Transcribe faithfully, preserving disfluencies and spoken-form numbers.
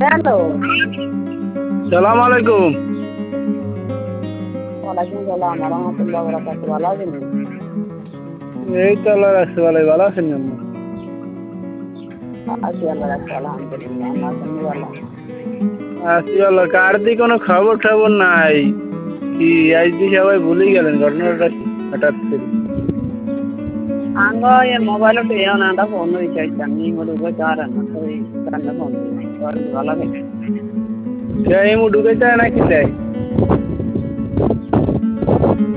Hello. সালাম আলাইকুম। ওয়ালাইকুম সালাম ওয়া রাহমাতুল্লাহি ওয়া বারাকাতুহু। ভালো আছেন? এই তো আল্লাহ রাখছে ভালোই। ভালো আছেন আপনি? আছি আল্লাহ রাখছে আলহামদুলিল্লাহ। আমরা কেমন ভালো? আছি ভালো। কার দি কোনো খবর টবর নাই। কি আজ দি সবাই ভুলেই গেলেন, ঘটনাটা কি হঠাৎ করে? আঙ্গ এ মোবাইল তো এও না দা ফোন রিচার্জ আমি ঢুকে চার না তো এই কারণে ফোন দিলাম। ভালো আছেন? কে এই মু ঢুকাইতে নাকি তাই?